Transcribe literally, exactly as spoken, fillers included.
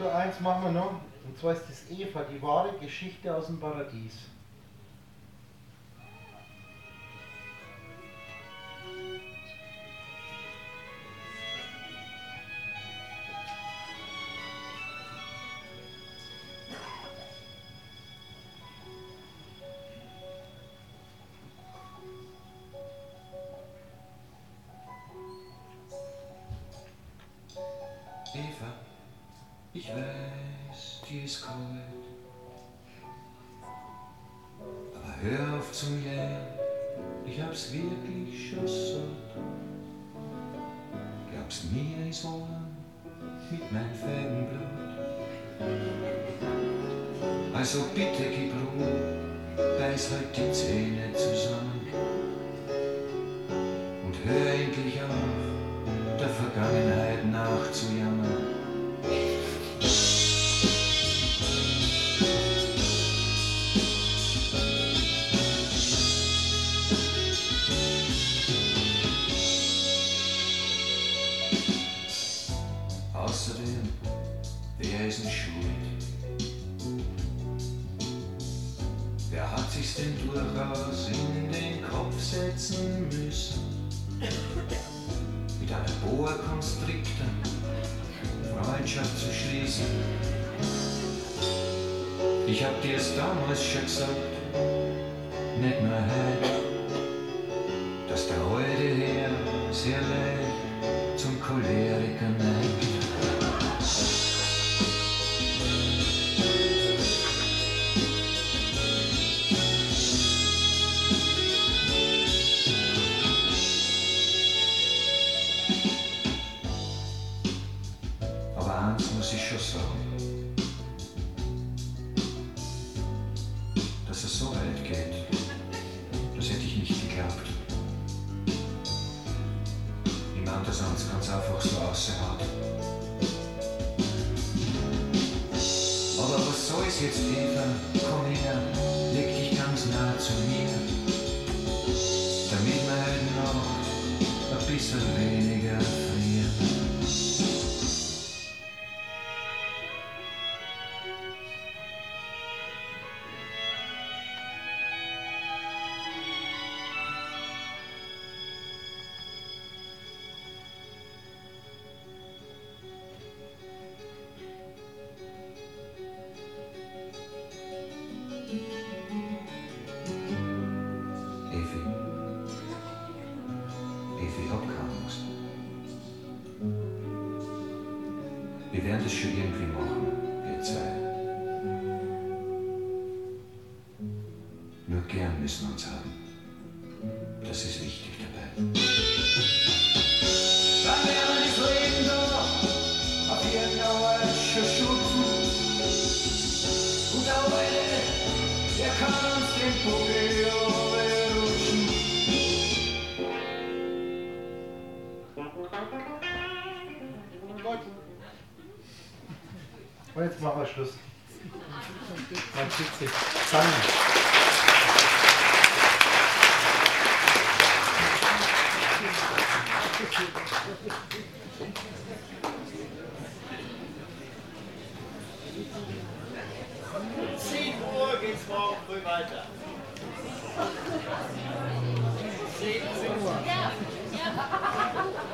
So, eins machen wir noch. Und zwar ist das Eva, die wahre Geschichte aus dem Paradies. Eva, ich weiß, dir ist kalt, aber hör auf zum Jähen, ich hab's wirklich schon satt. Glaubst mir, ist warm mit meinem Feigenblut, also bitte gib Ruhe, beiß halt die Zähne zusammen und hör endlich auf, der Vergangenheit nachzujammern. Außerdem, wer ist denn schuld? Wer hat sich's denn durchaus in den Kopf setzen müssen? Mit einer Boa Constrictor Freundschaft zu schließen. Ich hab dir's damals schon gesagt, nicht nur heute, dass der alte Herr sehr leicht zum Choleriker neigt. Aber eins muss ich schon sagen, dass es so weit geht, das hätte ich nicht geglaubt. Niemand, das uns ganz einfach so raushaut. Aber was soll's jetzt, Eva? Komm her, leg dich ganz nah zu mir, damit wir heute noch ein bisschen weniger frieren. Evi, Evi, hab keine Angst. Wir werden das schon irgendwie machen, wir zwei. Nur gern müssen wir uns haben. Das ist wichtig dabei. Dann werden wir das Leben da auf irgendeine Weise schon schützen. Und der Alte, der kann uns den Vogel überrutschen. Gut. Und jetzt machen wir Schluss. Man schickt sich. Danke. zehn Uhr geht's morgen früh weiter. zehn Uhr. Ja, ja.